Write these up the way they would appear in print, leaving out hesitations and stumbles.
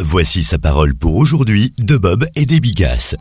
Voici sa parole pour aujourd'hui de Bob et des Bigasses.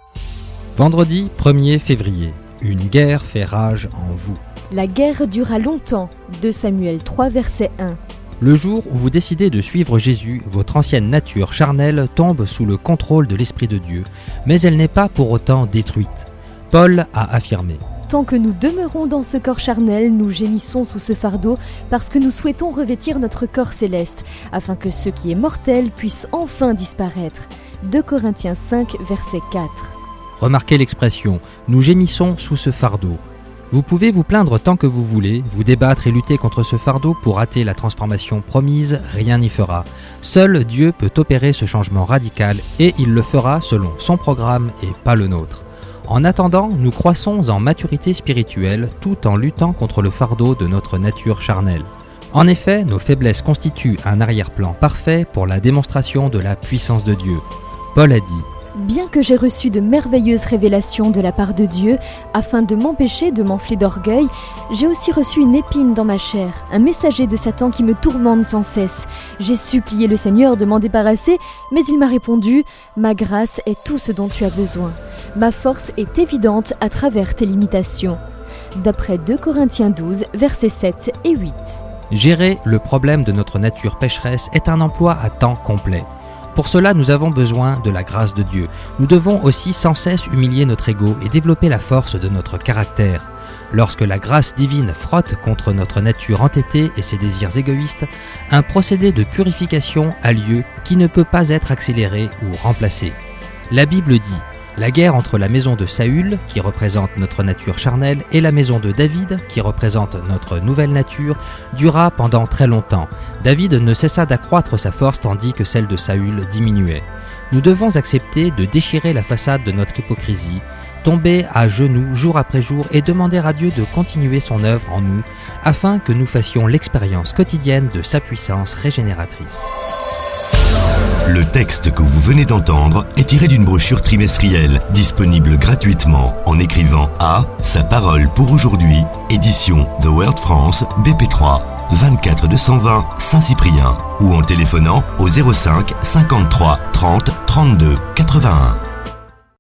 Vendredi 1er février. Une guerre fait rage en vous. La guerre dura longtemps. 2 Samuel 3, verset 1. Le jour où vous décidez de suivre Jésus, votre ancienne nature charnelle tombe sous le contrôle de l'Esprit de Dieu, mais elle n'est pas pour autant détruite. Paul a affirmé: Tant que nous demeurons dans ce corps charnel, nous gémissons sous ce fardeau parce que nous souhaitons revêtir notre corps céleste, afin que ce qui est mortel puisse enfin disparaître. 2 Corinthiens 5, verset 4. Remarquez l'expression « nous gémissons sous ce fardeau ». Vous pouvez vous plaindre tant que vous voulez, vous débattre et lutter contre ce fardeau pour hâter la transformation promise, rien n'y fera. Seul Dieu peut opérer ce changement radical et il le fera selon son programme et pas le nôtre. En attendant, nous croissons en maturité spirituelle tout en luttant contre le fardeau de notre nature charnelle. En effet, nos faiblesses constituent un arrière-plan parfait pour la démonstration de la puissance de Dieu. Paul a dit: Bien que j'ai reçu de merveilleuses révélations de la part de Dieu, afin de m'empêcher de m'enfler d'orgueil, j'ai aussi reçu une épine dans ma chair, un messager de Satan qui me tourmente sans cesse. J'ai supplié le Seigneur de m'en débarrasser, mais il m'a répondu: Ma grâce est tout ce dont tu as besoin. Ma force est évidente à travers tes limitations. D'après 2 Corinthiens 12, versets 7 et 8. Gérer le problème de notre nature pécheresse est un emploi à temps complet. Pour cela, nous avons besoin de la grâce de Dieu. Nous devons aussi sans cesse humilier notre ego et développer la force de notre caractère. Lorsque la grâce divine frotte contre notre nature entêtée et ses désirs égoïstes, un procédé de purification a lieu qui ne peut pas être accéléré ou remplacé. La Bible dit: la guerre entre la maison de Saül, qui représente notre nature charnelle, et la maison de David, qui représente notre nouvelle nature, dura pendant très longtemps. David ne cessa d'accroître sa force tandis que celle de Saül diminuait. Nous devons accepter de déchirer la façade de notre hypocrisie, tomber à genoux jour après jour et demander à Dieu de continuer son œuvre en nous, afin que nous fassions l'expérience quotidienne de sa puissance régénératrice. Le texte que vous venez d'entendre est tiré d'une brochure trimestrielle disponible gratuitement en écrivant à Sa parole pour aujourd'hui, édition The World France, BP3, 24 220 Saint-Cyprien ou en téléphonant au 05 53 30 32 81.